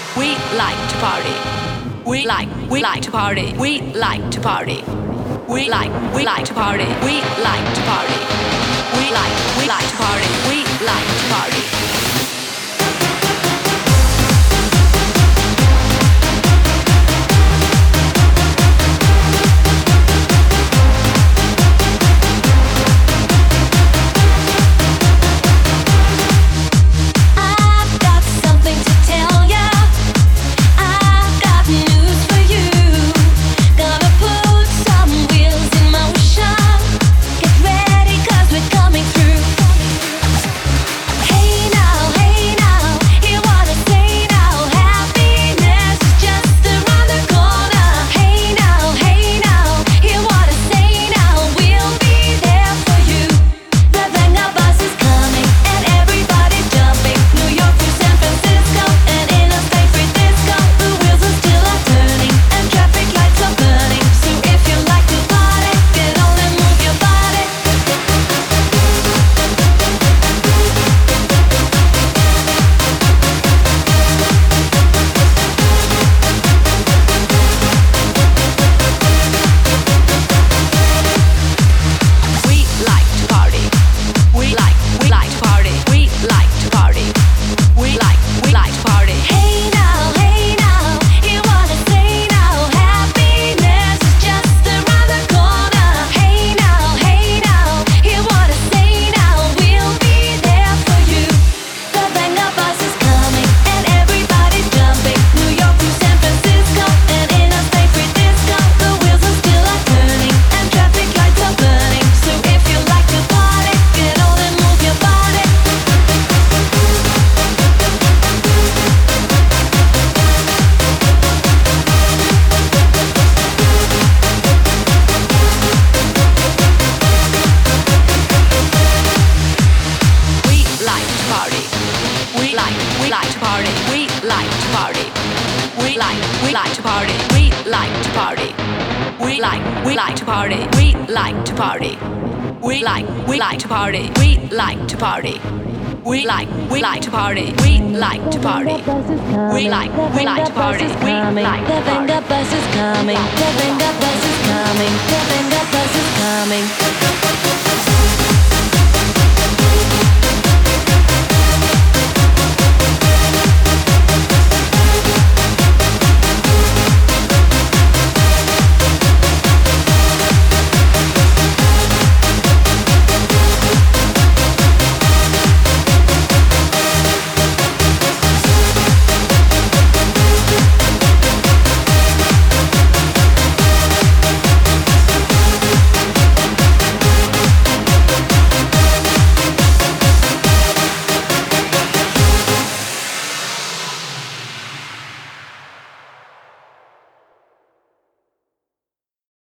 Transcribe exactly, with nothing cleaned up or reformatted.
We like to party. We like, we like to party. We like to party. We like, we like to party. We like to party. We like, we like to party. We like to party. We like, we like to party. We like to party. We like, we like to party. We like to party. The Venga bus is coming. The Venga bus is coming. The Venga bus is coming.